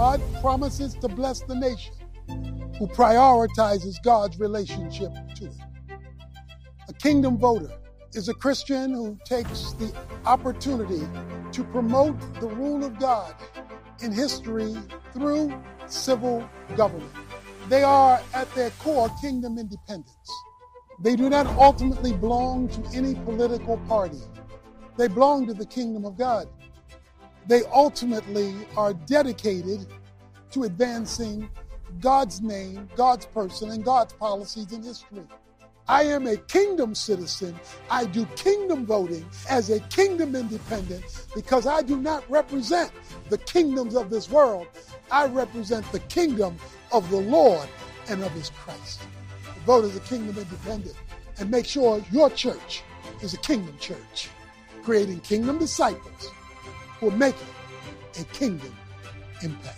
God promises to bless the nation who prioritizes God's relationship to it. A kingdom voter is a Christian who takes the opportunity to promote the rule of God in history through civil government. They are, at their core, kingdom independents. They do not ultimately belong to any political party. They belong to the kingdom of God. They ultimately are dedicated to advancing God's name, God's person, and God's policies in history. I am a kingdom citizen. I do kingdom voting as a kingdom independent because I do not represent the kingdoms of this world. I represent the kingdom of the Lord and of his Christ. Vote as a kingdom independent and make sure your church is a kingdom church, creating kingdom disciples who are making a kingdom impact.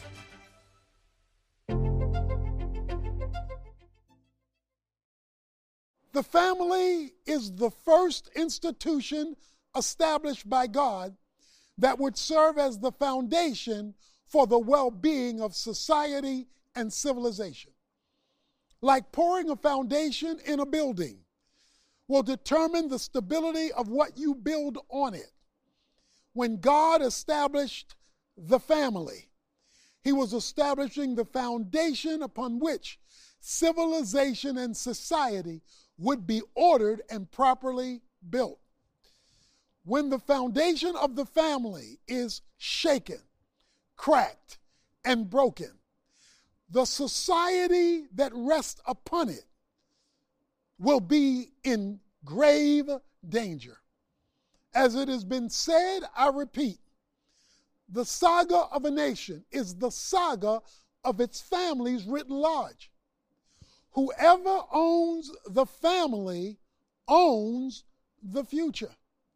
The family is the first institution established by God that would serve as the foundation for the well-being of society and civilization. Like pouring a foundation in a building will determine the stability of what you build on it. When God established the family, he was establishing the foundation upon which civilization and society would be ordered and properly built. When the foundation of the family is shaken, cracked, and broken, the society that rests upon it will be in grave danger. As it has been said, I repeat, the saga of a nation is the saga of its families writ large. Whoever owns the family owns the future.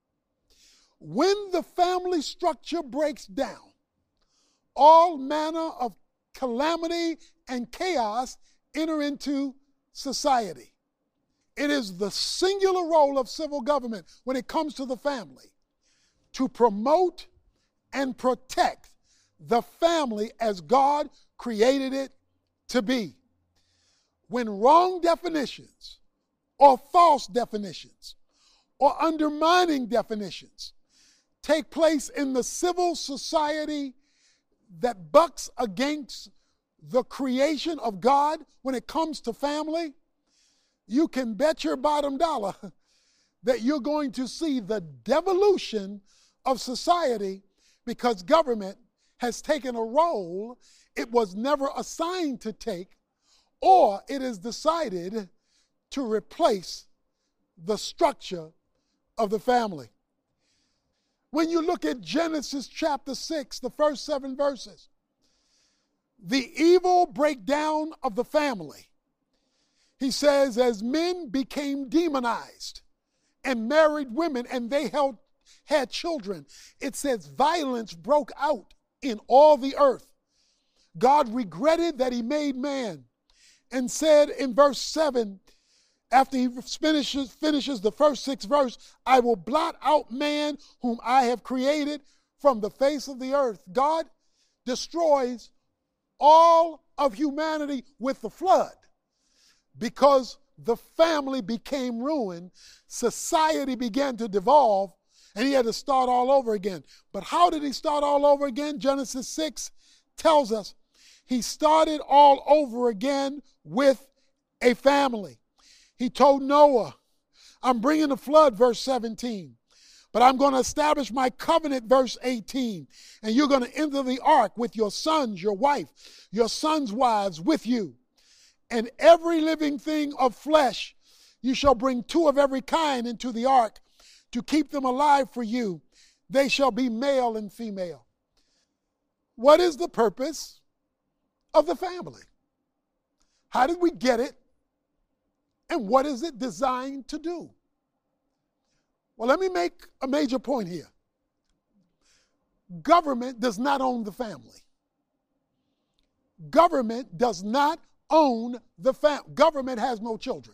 When the family structure breaks down, all manner of calamity and chaos enter into society. It is the singular role of civil government when it comes to the family to promote and protect the family as God created it to be. When wrong definitions or false definitions or undermining definitions take place in the civil society that bucks against the creation of God when it comes to family, you can bet your bottom dollar that you're going to see the devolution of society because government has taken a role it was never assigned to take, or it is decided to replace the structure of the family. When you look at Genesis chapter 6, the first 7 verses, the evil breakdown of the family, he says, as men became demonized and married women and they had children, it says violence broke out in all the earth. God regretted that he made man and said in verse 7, after he finishes the first 6 verses, I will blot out man whom I have created from the face of the earth. God destroys all of humanity with the flood because the family became ruined. Society began to devolve and he had to start all over again. But how did he start all over again? Genesis 6 tells us he started all over again with a family. He told Noah, I'm bringing a flood, verse 17, but I'm going to establish my covenant, verse 18, and you're going to enter the ark with your sons, your wife, your sons' wives with you, and every living thing of flesh. You shall bring 2 of every kind into the ark to keep them alive for you. They shall be male and female. What is the purpose of the family? How did we get it? And what is it designed to do? Well, let me make a major point here. Government does not own the family. Government does not own the family. Government has no children.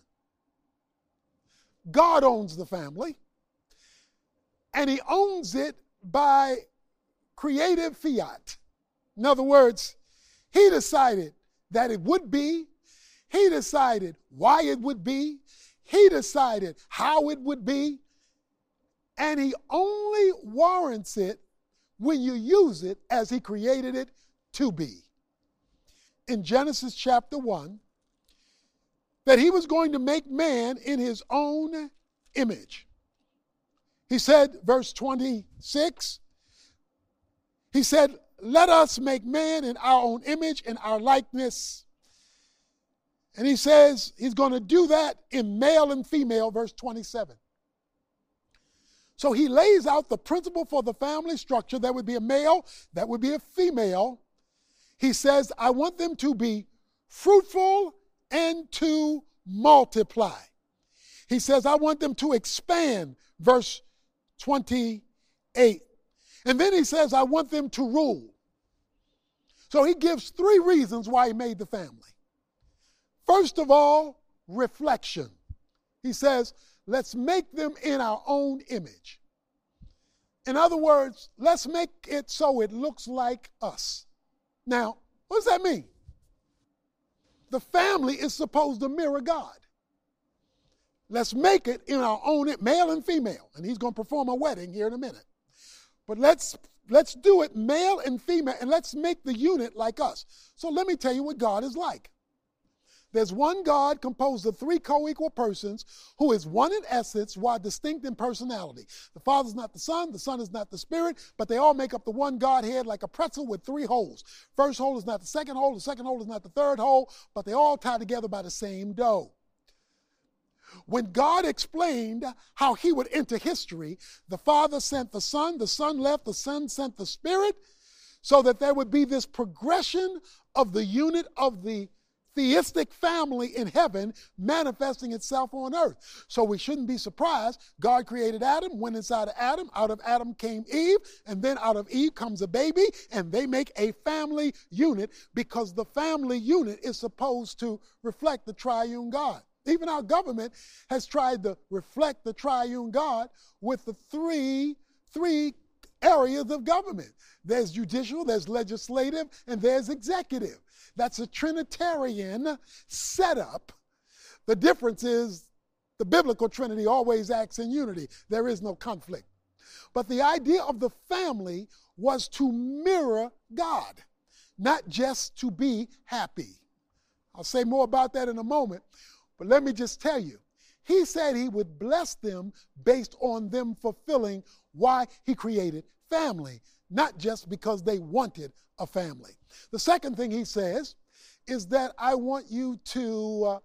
God owns the family, and he owns it by creative fiat. In other words, He decided that it would be. He decided why it would be. He decided how it would be. And he only warrants it when you use it as he created it to be. In Genesis chapter 1, that he was going to make man in his own image. He said, verse 26, he said, let us make man in our own image, in our likeness. And he says he's going to do that in male and female, verse 27. So he lays out the principle for the family structure. That would be a male, that would be a female. He says, I want them to be fruitful and to multiply. He says, I want them to expand, verse 28. And then he says, I want them to rule. So he gives 3 reasons why he made the family. First of all, reflection. He says, let's make them in our own image. In other words, let's make it so it looks like us. Now, what does that mean? The family is supposed to mirror God. Let's make it in our own, male and female. And he's going to perform a wedding here in a minute. But let's do it male and female, and let's make the unit like us. So let me tell you what God is like. There's one God composed of 3 co-equal persons who is one in essence while distinct in personality. The Father's not the Son is not the Spirit, but they all make up the one Godhead like a pretzel with 3 holes. First hole is not the second hole is not the third hole, but they all tie together by the same dough. When God explained how he would enter history, the Father sent the Son left, the Son sent the Spirit, so that there would be this progression of the unit of the theistic family in heaven manifesting itself on earth. So we shouldn't be surprised. God created Adam, went inside of Adam. Out of Adam came Eve, and then out of Eve comes a baby, and they make a family unit because the family unit is supposed to reflect the triune God. Even our government has tried to reflect the triune God with the three areas of government. There's judicial, there's legislative, and there's executive. That's a Trinitarian setup. The difference is the biblical Trinity always acts in unity. There is no conflict. But the idea of the family was to mirror God, not just to be happy. I'll say more about that in a moment. But let me just tell you, he said he would bless them based on them fulfilling why he created family, not just because they wanted a family. The second thing he says is that I want you to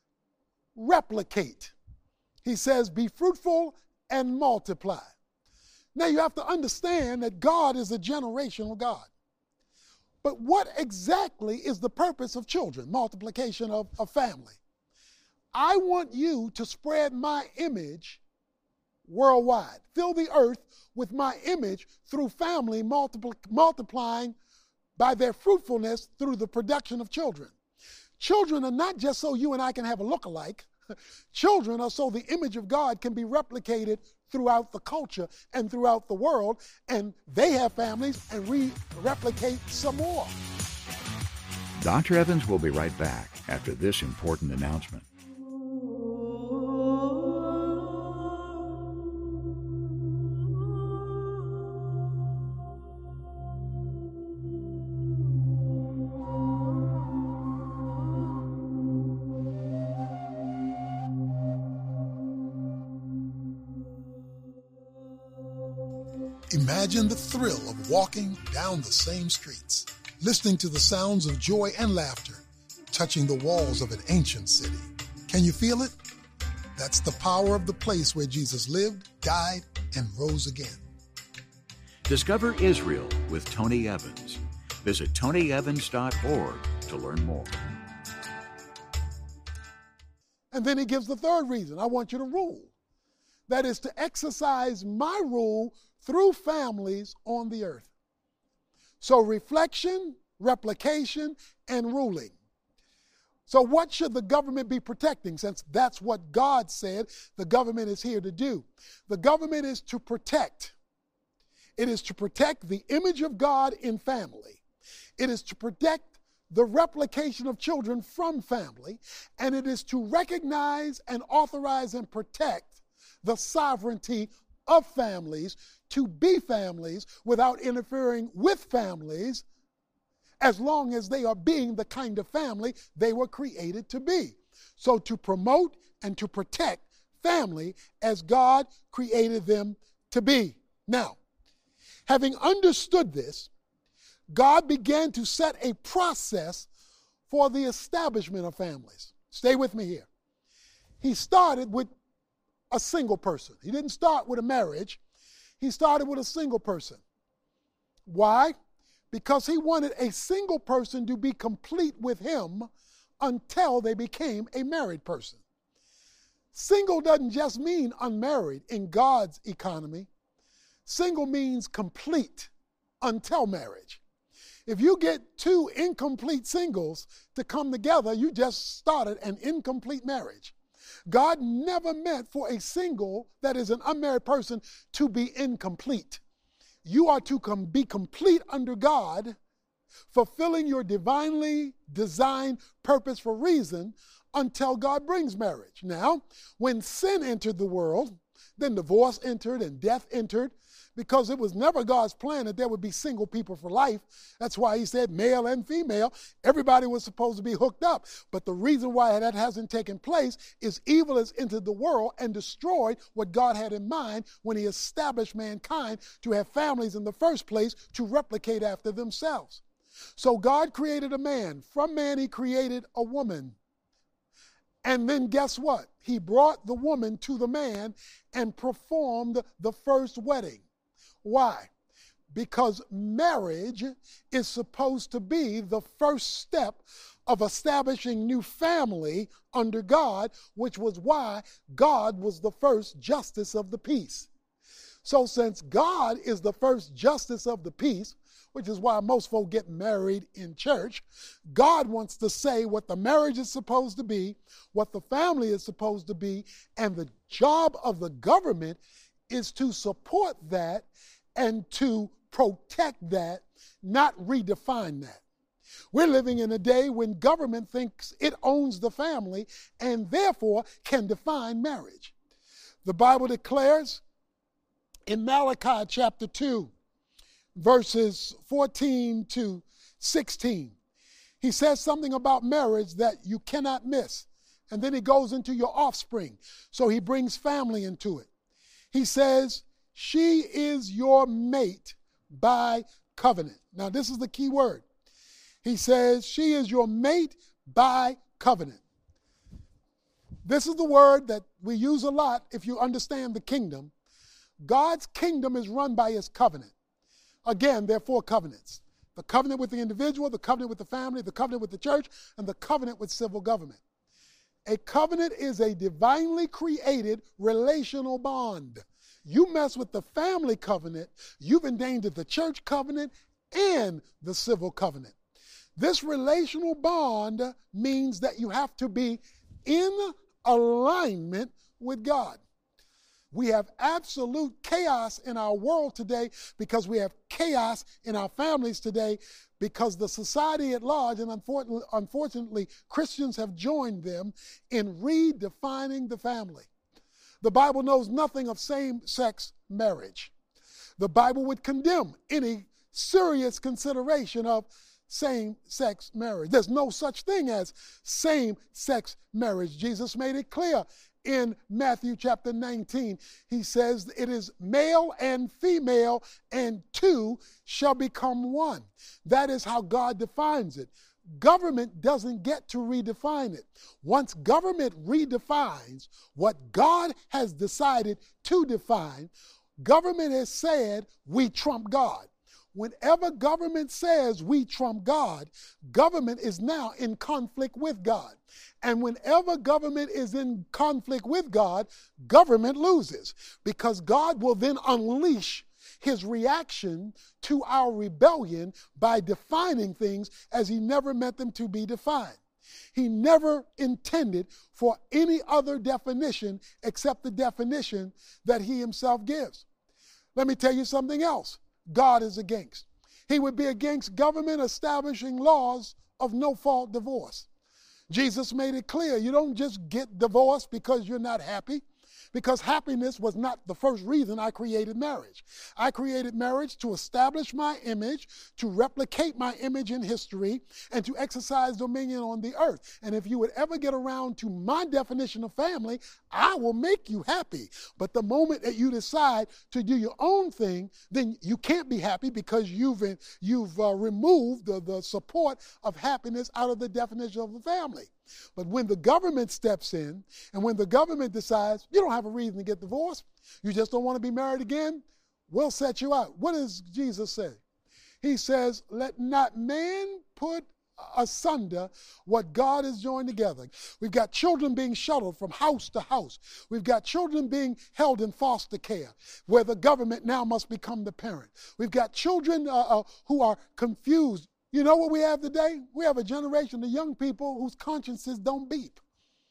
replicate. He says, be fruitful and multiply. Now you have to understand that God is a generational God. But what exactly is the purpose of children, multiplication of family? I want you to spread my image worldwide. Fill the earth with my image through family multiplying by their fruitfulness through the production of children. Children are not just so you and I can have a look-alike. Children are so the image of God can be replicated throughout the culture and throughout the world, and they have families and we replicate some more. Dr. Evans will be right back after this important announcement. Imagine the thrill of walking down the same streets, listening to the sounds of joy and laughter, touching the walls of an ancient city. Can you feel it? That's the power of the place where Jesus lived, died, and rose again. Discover Israel with Tony Evans. Visit tonyevans.org to learn more. And then he gives the third reason. I want you to rule. That is to exercise my rule through families on the earth. So reflection, replication, and ruling. So what should the government be protecting, since that's what God said the government is here to do? The government is to protect. It is to protect the image of God in family. It is to protect the replication of children from family, and it is to recognize and authorize and protect the sovereignty of families to be families without interfering with families, as long as they are being the kind of family they were created to be. So to promote and to protect family as God created them to be. Now, having understood this, God began to set a process for the establishment of families. Stay with me here. He started with a single person. He didn't start with a marriage. He started with a single person. Why? Because he wanted a single person to be complete with him until they became a married person. Single doesn't just mean unmarried in God's economy. Single means complete until marriage. If you get two incomplete singles to come together, you just started an incomplete marriage. God never meant for a single that is an unmarried person to be incomplete. You are to be complete under God, fulfilling your divinely designed purpose for reason until God brings marriage. Now, when sin entered the world, then divorce entered and death entered, because it was never God's plan that there would be single people for life. That's why he said male and female. Everybody was supposed to be hooked up. But the reason why that hasn't taken place is evil has entered the world and destroyed what God had in mind when he established mankind to have families in the first place to replicate after themselves. So God created a man. From man he created a woman. And then guess what? He brought the woman to the man and performed the first wedding. Why? Because marriage is supposed to be the first step of establishing new family under God, which was why God was the first justice of the peace. So since God is the first justice of the peace, which is why most folk get married in church, God wants to say what the marriage is supposed to be, what the family is supposed to be, and the job of the government is to support that and to protect that, not redefine that. We're living in a day when government thinks it owns the family and therefore can define marriage. The Bible declares in Malachi chapter 2, verses 14 to 16, he says something about marriage that you cannot miss. And then he goes into your offspring. So he brings family into it. He says, she is your mate by covenant. Now, this is the key word. He says, she is your mate by covenant. This is the word that we use a lot if you understand the kingdom. God's kingdom is run by his covenant. Again, there are 4 covenants. The covenant with the individual, the covenant with the family, the covenant with the church, and the covenant with civil government. A covenant is a divinely created relational bond. You mess with the family covenant, you've endangered the church covenant and the civil covenant. This relational bond means that you have to be in alignment with God. We have absolute chaos in our world today because we have chaos in our families today because the society at large, and unfortunately Christians have joined them in redefining the family. The Bible knows nothing of same-sex marriage. The Bible would condemn any serious consideration of same-sex marriage. There's no such thing as same-sex marriage. Jesus made it clear in Matthew chapter 19. He says it is male and female, and two shall become one. That is how God defines it. Government doesn't get to redefine it. Once government redefines what God has decided to define, government has said we trump God. Whenever government says we trump God, government is now in conflict with God. And whenever government is in conflict with God, government loses, because God will then unleash his reaction to our rebellion by defining things as he never meant them to be defined. He never intended for any other definition except the definition that he himself gives. Let me tell you something else God is against. He would be against government establishing laws of no-fault divorce. Jesus made it clear you don't just get divorced because you're not happy, because happiness was not the first reason I created marriage. I created marriage to establish my image, to replicate my image in history, and to exercise dominion on the earth. And if you would ever get around to my definition of family, I will make you happy. But the moment that you decide to do your own thing, then you can't be happy because you've removed the support of happiness out of the definition of the family. But when the government steps in and when the government decides you don't have a reason to get divorced, you just don't want to be married again, we'll set you out. What does Jesus say? He says, let not man put asunder what God has joined together. We've got children being shuttled from house to house. We've got children being held in foster care where the government now must become the parent. We've got children who are confused. You know what we have today? We have a generation of young people whose consciences don't beep,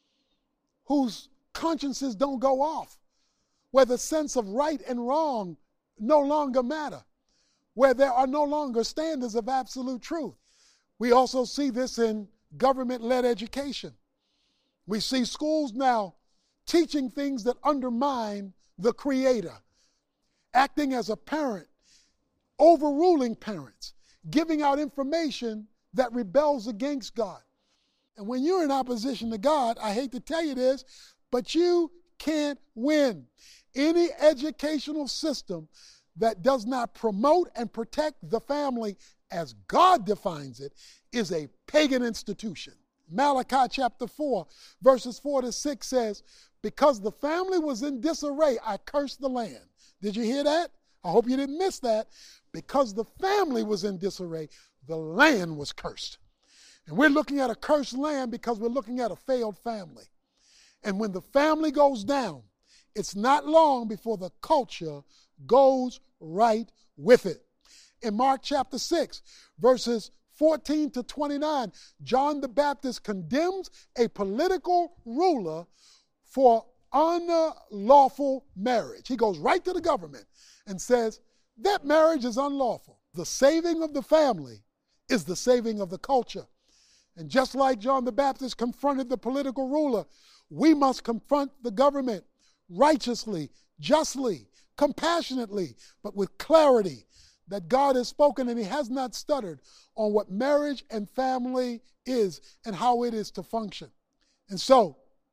whose consciences don't go off, where the sense of right and wrong no longer matter, where there are no longer standards of absolute truth. We also see this in government-led education. We see schools now teaching things that undermine the Creator, acting as a parent, overruling parents, giving out information that rebels against God. And when you're in opposition to God, I hate to tell you this, but you can't win. Any educational system that does not promote and protect the family as God defines it is a pagan institution. Malachi chapter 4, verses 4 to 6 says, because the family was in disarray, I cursed the land. Did you hear that? I hope you didn't miss that. Because the family was in disarray, the land was cursed. And we're looking at a cursed land because we're looking at a failed family. And when the family goes down, it's not long before the culture goes right with it. In Mark chapter 6, verses 14 to 29, John the Baptist condemns a political ruler for unlawful marriage. He goes right to the government and says, that marriage is unlawful. The saving of the family is the saving of the culture. And just like John the Baptist confronted the political ruler, we must confront the government righteously, justly, compassionately, but with clarity that God has spoken and he has not stuttered on what marriage and family is and how it is to function. And so,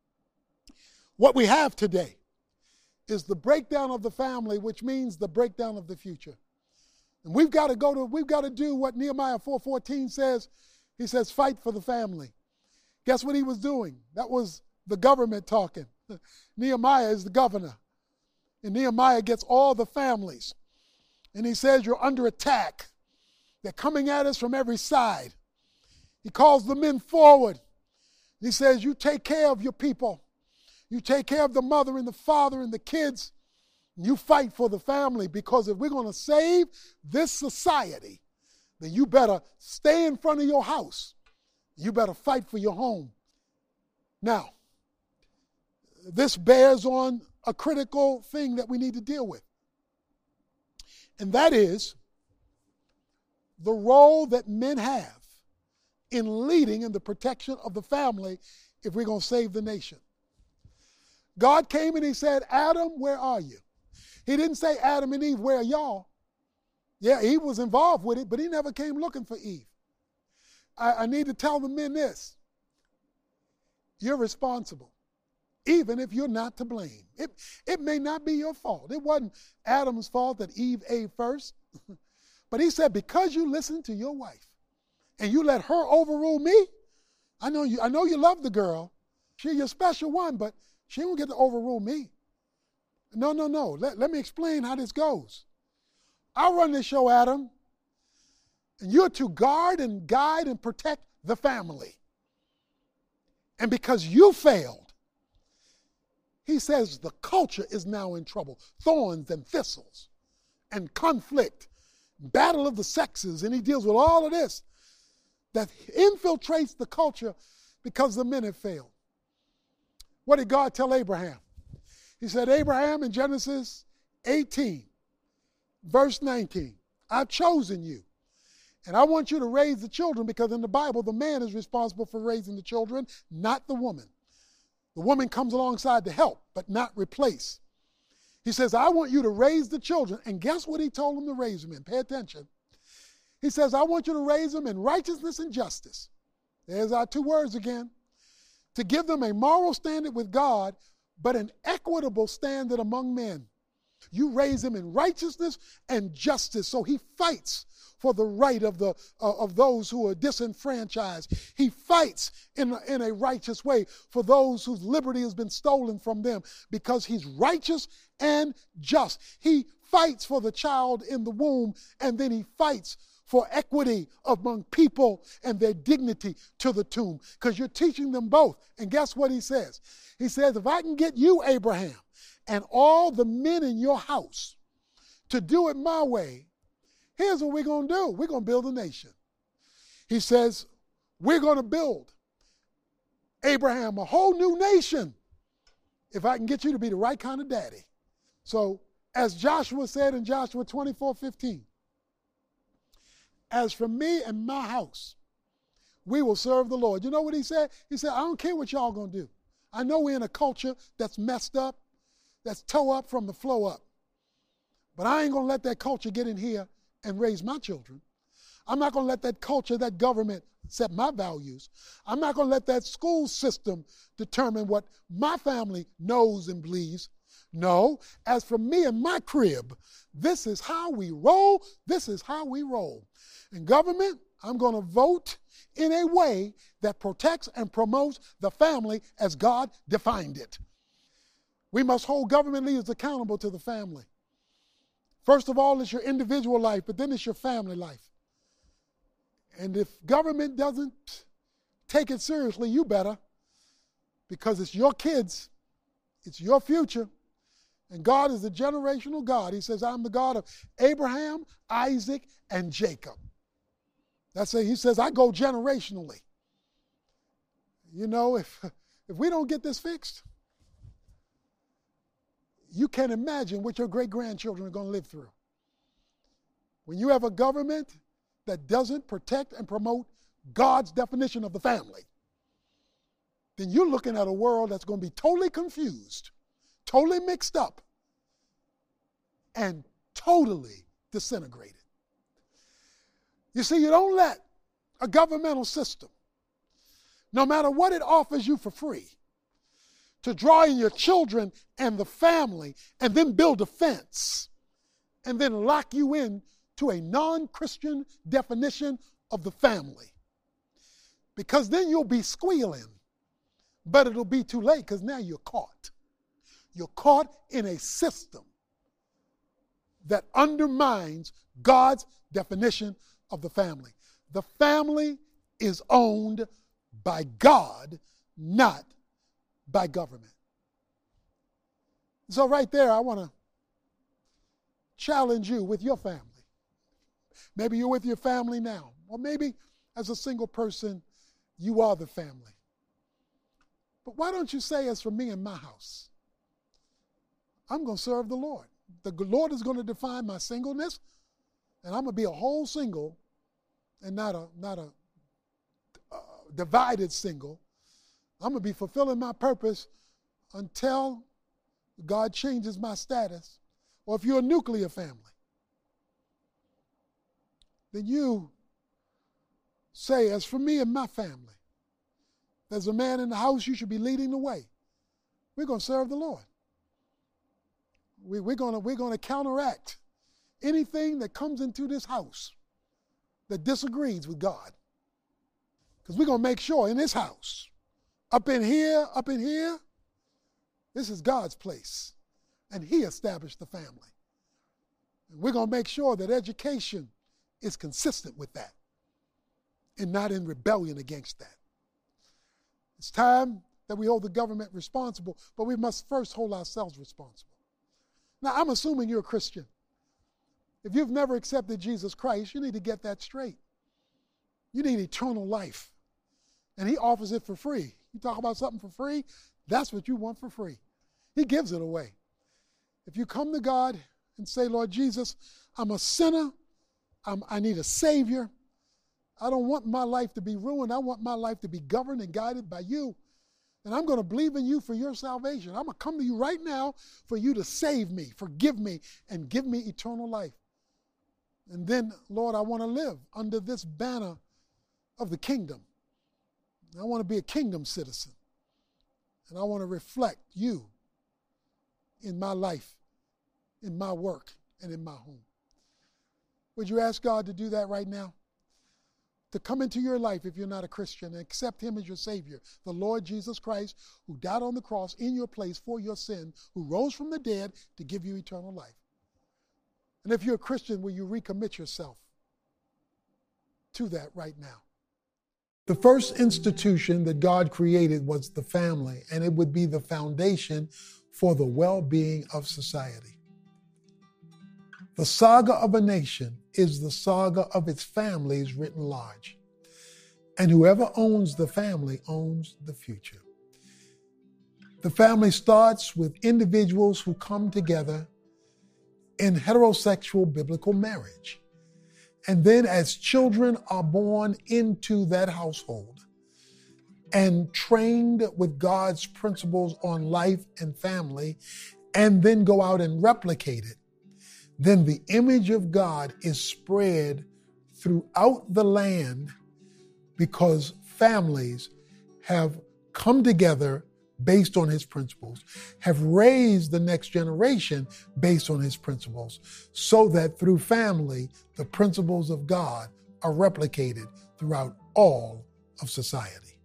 what we have today is the breakdown of the family, which means the breakdown of the future. And we've got to do what Nehemiah 4:14 says. He says, fight for the family. Guess what he was doing? That was the government talking. Nehemiah is the governor. And Nehemiah gets all the families. And he says, you're under attack. They're coming at us from every side. He calls the men forward. He says, you take care of your people. You take care of the mother and the father and the kids. You fight for the family, because if we're going to save this society, then you better stay in front of your house. You better fight for your home. Now, this bears on a critical thing that we need to deal with. And that is the role that men have in leading in the protection of the family if we're going to save the nation. God came and he said, Adam, where are you? He didn't say, Adam and Eve, where are y'all? Yeah, Eve was involved with it, but he never came looking for Eve. I need to tell the men this. You're responsible, even if you're not to blame. It may not be your fault. It wasn't Adam's fault that Eve ate first. But he said, because you listened to your wife and you let her overrule me, I know you love the girl. She's your special one, but she won't get to overrule me. No. Let me explain how this goes. I run this show, Adam, and you're to guard and guide and protect the family. And because you failed, he says the culture is now in trouble. Thorns and thistles and conflict, battle of the sexes, and he deals with all of this that infiltrates the culture because the men have failed. What did God tell Abraham? He said, Abraham, in Genesis 18, verse 19, I've chosen you And I want you to raise the children, because in the Bible, the man is responsible for raising the children, not the woman. The woman comes alongside to help, but not replace. He says, I want you to raise the children. And guess what he told them to raise them in? Pay attention. He says, I want you to raise them in righteousness and justice. There's our two words again. To give them a moral standard with God, but an equitable standard among men. You raise them in righteousness and justice. So he fights for the right of those who are disenfranchised. He fights in a righteous way for those whose liberty has been stolen from them, because he's righteous and just. He fights for the child in the womb, and then he fights for equity among people and their dignity to the tomb, because you're teaching them both. And guess what he says? He says, if I can get you, Abraham, and all the men in your house to do it my way, here's what we're going to do. We're going to build a nation. He says, we're going to build, Abraham, a whole new nation if I can get you to be the right kind of daddy. So, as Joshua said in Joshua 24:15, as for me and my house, we will serve the Lord. You know what he said? He said, I don't care what y'all going to do. I know we're in a culture that's messed up, that's toe up from the flow up. But I ain't going to let that culture get in here and raise my children. I'm not going to let that culture, that government set my values. I'm not going to let that school system determine what my family knows and believes. No, as for me and my crib, this is how we roll. This is how we roll. In government, I'm going to vote in a way that protects and promotes the family as God defined it. We must hold government leaders accountable to the family. First of all, it's your individual life, but then it's your family life. And if government doesn't take it seriously, you better, because it's your kids, it's your future. And God is a generational God. He says, I'm the God of Abraham, Isaac, and Jacob. That's it. He says, I go generationally. You know, if we don't get this fixed, you can imagine what your great-grandchildren are going to live through. When you have a government that doesn't protect and promote God's definition of the family, then you're looking at a world that's going to be totally confused, totally mixed up, and totally disintegrated. You see, you don't let a governmental system, no matter what it offers you for free, to draw in your children and the family and then build a fence and then lock you in to a non-Christian definition of the family. Because then you'll be squealing, but it'll be too late, because now you're caught. You're caught in a system that undermines God's definition of the family. The family is owned by God, not by government. So right there, I want to challenge you with your family. Maybe you're with your family now, or maybe as a single person, you are the family. But why don't you say, as for me and my house, I'm going to serve the Lord. The Lord is going to define my singleness, and I'm going to be a whole single and not a divided single. I'm going to be fulfilling my purpose until God changes my status. Or if you're a nuclear family, then you say, as for me and my family, there's a man in the house, you should be leading the way. We're going to serve the Lord. We're going to counteract anything that comes into this house that disagrees with God. Because we're going to make sure in this house, up in here, this is God's place. And he established the family. And we're going to make sure that education is consistent with that and not in rebellion against that. It's time that we hold the government responsible, but we must first hold ourselves responsible. Now, I'm assuming you're a Christian. If you've never accepted Jesus Christ, you need to get that straight. You need eternal life. And he offers it for free. You talk about something for free, that's what you want for free. He gives it away. If you come to God and say, Lord Jesus, I'm a sinner, I need a Savior, I don't want my life to be ruined. I want my life to be governed and guided by you. And I'm going to believe in you for your salvation. I'm going to come to you right now for you to save me, forgive me, and give me eternal life. And then, Lord, I want to live under this banner of the kingdom. I want to be a kingdom citizen. And I want to reflect you in my life, in my work, and in my home. Would you ask God to do that right now? To come into your life if you're not a Christian and accept him as your Savior, the Lord Jesus Christ, who died on the cross in your place for your sin, who rose from the dead to give you eternal life. And if you're a Christian, will you recommit yourself to that right now? The first institution that God created was the family, and it would be the foundation for the well-being of society. The saga of a nation is the saga of its families written large. And whoever owns the family owns the future. The family starts with individuals who come together in heterosexual biblical marriage. And then as children are born into that household and trained with God's principles on life and family, and then go out and replicate it, then the image of God is spread throughout the land because families have come together based on his principles, have raised the next generation based on his principles, so that through family, the principles of God are replicated throughout all of society.